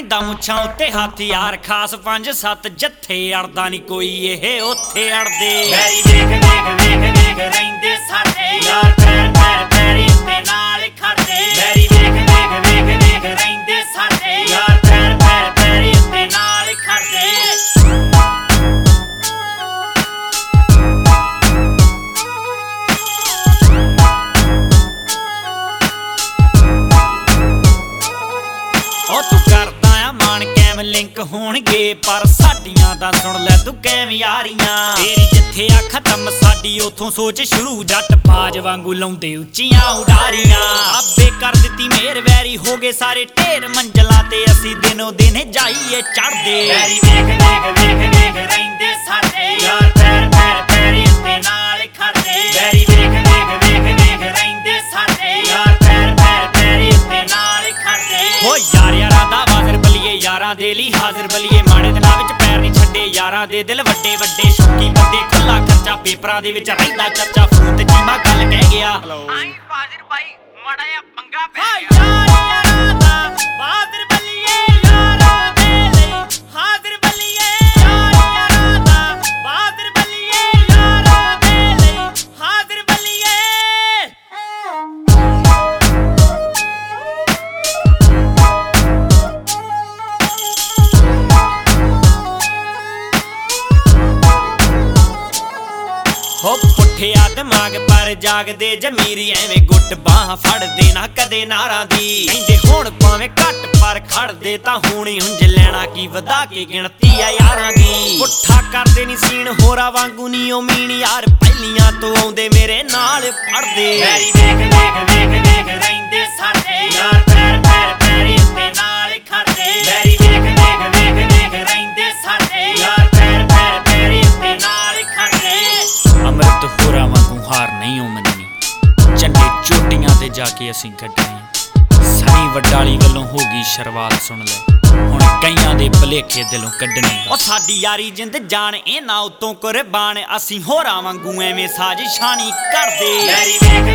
रहिंदा मुच्छां उत्ते हथियार खास 5-7 जत्थे अड़दा नी कोई ये उत्थे अड़दे वैरी वेख वेख वेख वेख रहिंदे साडे यार पैर पैर पैरी उत्ते नाल खड़दे वैरी वेख वेख वेख वेख रहिंदे साडे यार पैर पैर पैरी उत्ते नाल खड़दे तू करदा आ मान कैम लिंक होणगे पर साडियां दा सुन लै तू कैम यारियां तेरी जिथे आ खत्म साडी उथों सोच शुरू जट बाज वांगू लाउंदे उच्चियां उडारियां आबे कर दित्ती मेर वैरी हो गए सारे ढेर मंजला ते असी दिनों दिन जाइए चढ़दे वैरी वेख वेख वेख वेख रहिंदे साडे यार पैर पैर पैरी उत्ते नाल खड़दे वैरी वेख वेख वेख वेख रहिंदे साडे यार पैर पैर पैरी उत्ते नाल खड़दे हो यार यारां दा वाज़र बलिए यारां दे लई हाज़र बलिए माड़े दिनां विच पैर नहीं छड्डे यारां दे दिल वड्डे वड्डे शौकी बंदे खुला खर्चा पेपरां दे विच रहिंदा चर्चा फोन ते चीमा गल कह गया आई फाजिल भाई माड़ा जिहा पंगा पै यार यारां दा वाज़र बलिए यारां दे लई हाज़र बलिए यार यारां दा वाज़र बलिए यारां दे लई हाज़र बलिए हो पुठिया दिमाग पर जागदे जमीरी एवें गुट बाह फड़दे ना कदे नारां दी कहंदे हुण भावें घट पर खड़दे तां हुणी हुंज लैणा की वधा के गिणती आ यारां दी पुट्ठा करदे नी सीन होरा वांगू नी ओ मीण यार पहिलियां तो आउंदे मेरे नाल पड़दे वैरी वेख वेख वेख वेख रहिंदे साडे यार पैर पैर पैरी उत्ते नाल खड़दे वैरी वेख वेख वेख वेख रहिंदे साडे यार पैर पैर पैरी उत्ते नाल खड़दे अमृत होरा वांगू हार नहीं हो मननी झंडे चोटियां ते जाके असीं कड्डने सनी वडाली वल्लों हो गई शुरुआत सुन ले हुण कईयां दे भलेखे दिलों कड्डने ओ साडी यारी जिंद जान इन्हां उत्तों कुर्बान असीं होरां वांगू एवें साजिशां नहीं करदे वैरी वेख